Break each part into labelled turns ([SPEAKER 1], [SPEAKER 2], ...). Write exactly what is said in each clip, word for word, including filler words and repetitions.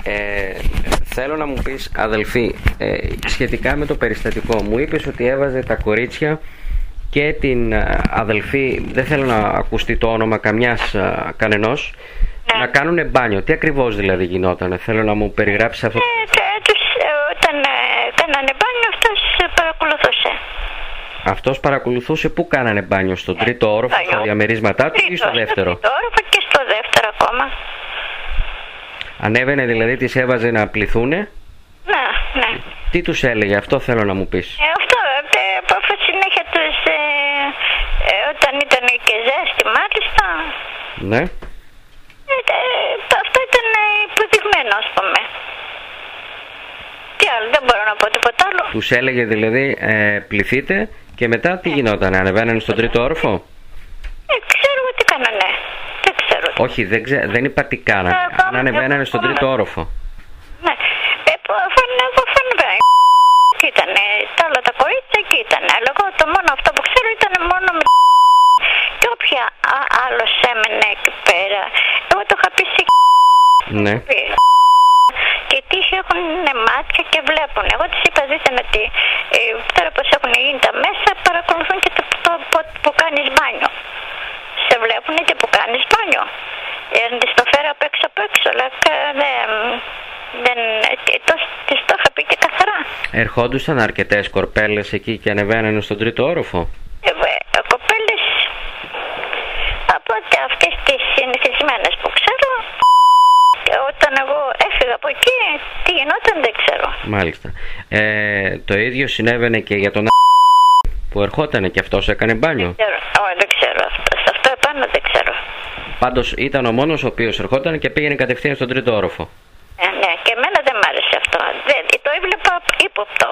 [SPEAKER 1] Ε, θέλω να μου πεις, αδελφή, ε, σχετικά με το περιστατικό. Μου είπες ότι έβαζε τα κορίτσια και την αδελφή, δεν θέλω να ακουστεί το όνομα καμιάς κανενός, ναι, να κάνουνε μπάνιο. Τι ακριβώς δηλαδή γινότανε? Θέλω να μου περιγράψεις αυτό.
[SPEAKER 2] Ε, τους, όταν ε, κάνανε μπάνιο, αυτός παρακολουθούσε.
[SPEAKER 1] Αυτός παρακολουθούσε πού κάνανε μπάνιο? Στον ναι, τρίτο όροφο, μπάνιο, στα διαμερίσματά του ή στο δεύτερο?
[SPEAKER 2] Στο τρίτο όροφο και στο δεύτερο ακόμα.
[SPEAKER 1] Ανέβαινε δηλαδή, τις έβαζε να πληθούνε?
[SPEAKER 2] Ναι, ναι.
[SPEAKER 1] Τι τους έλεγε, αυτό θέλω να μου πεις.
[SPEAKER 2] Ε, αυτό, ε, από συνέχεια τους, ε, ε, όταν ήταν και ζέστη μάλιστα.
[SPEAKER 1] Ναι.
[SPEAKER 2] Ε, ε, αυτό ήταν υποδειγμένο, ας πούμε. Τι άλλο, δεν μπορώ να πω τίποτα άλλο.
[SPEAKER 1] Τους έλεγε δηλαδή, ε, πληθείτε και μετά τι γινόταν, ανεβαίνανε στον τρίτο όροφο?
[SPEAKER 2] Ε, ξέρω τι κάνανε. Δεν ξέρω.
[SPEAKER 1] Όχι, δεν, ξέ, δεν είπα τι κάνανε. Ε, αν ανεβαίνανε στον τρίτο όροφο.
[SPEAKER 2] Ναι. Ε, φανεβαίνει. Εκεί ήτανε. Τα άλλα τα κορίτσια εκεί ήτανε. Αλλά εγώ το μόνο αυτό που ξέρω ήταν μόνο με και όποια άλλος έμενε εκεί πέρα. Εγώ το είχα πει σε
[SPEAKER 1] ναι.
[SPEAKER 2] Και τύχη έχουν μάτια και βλέπουν. Εγώ της είπα, δείτε ότι ε, τώρα πως έχουν γίνει τα μέσα, παρακολουθούν και το, το, το που κάνεις μπάνιο. Σε βλέπουν και που κάνεις μπάνιο. Ε, της το φέρω απ' έξω απ' έξω, αλλά δεν... δεν το, της το είχα πει και καθαρά.
[SPEAKER 1] Ερχόντουσαν αρκετές κορπέλες εκεί και ανεβαίνανε στον τρίτο όροφο?
[SPEAKER 2] Ε, ε, κοπέλες από αυτές τις συνηθισμένες που ξέρω. Όταν εγώ έφυγα από εκεί, τι γινόταν δεν ξέρω.
[SPEAKER 1] Μάλιστα. Ε, το ίδιο συνέβαινε και για τον που ερχότανε και αυτός έκανε μπάνιο?
[SPEAKER 2] Δεν ξέρω, Ω, δεν ξέρω αυτό. Σε αυτό επάνω δεν ξέρω.
[SPEAKER 1] Πάντως ήταν ο μόνος ο οποίος ερχόταν και πήγαινε κατευθείαν στον τρίτο όροφο.
[SPEAKER 2] Ε, ναι, και εμένα δεν μ' άρεσε αυτό. Δεν, το έβλεπα ύποπτο.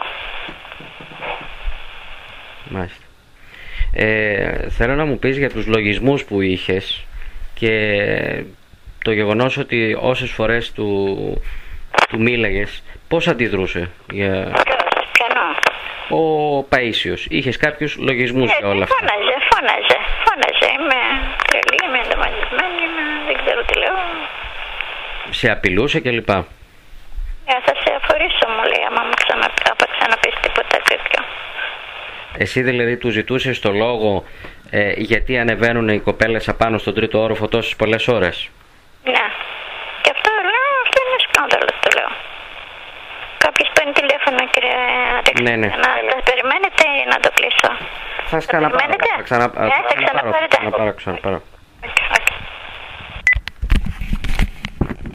[SPEAKER 1] Μάλιστα. Ε, θέλω να μου πεις για τους λογισμούς που είχες και το γεγονός ότι όσες φορές του, του μίλαγες, πώς αντιδρούσε? Για...
[SPEAKER 2] Ποιανό?
[SPEAKER 1] Ο Παΐσιος. Είχες κάποιους λογισμούς
[SPEAKER 2] ε,
[SPEAKER 1] για όλα αυτά?
[SPEAKER 2] Φώναζε, φώναζε, φώναζε. Είμαι τρελή, είμαι εντομαλισμένη, δεν ξέρω τι λέω.
[SPEAKER 1] Σε απειλούσε κλπ?
[SPEAKER 2] Ε, θα σε αφορήσω, μου λέει, άμα μου ξανα, ξαναπείς τίποτα τέτοιο.
[SPEAKER 1] Εσύ δηλαδή του ζητούσες το λόγο ε, γιατί ανεβαίνουν οι κοπέλες απάνω στον τρίτο όροφο τόσες πολλές ώρες?
[SPEAKER 2] Ναι. Και αυτό λέω, αυτό είναι σκάνδαλο, το λέω. Κάποιος παίρνει τηλέφωνο, κύριε Αλέξη.
[SPEAKER 1] Ναι, ναι.
[SPEAKER 2] Να τα περιμένετε ή να το κλείσω?
[SPEAKER 1] Θα ξαναπάρω. Θα ξαναπάρω. Θα ξαναπάρω.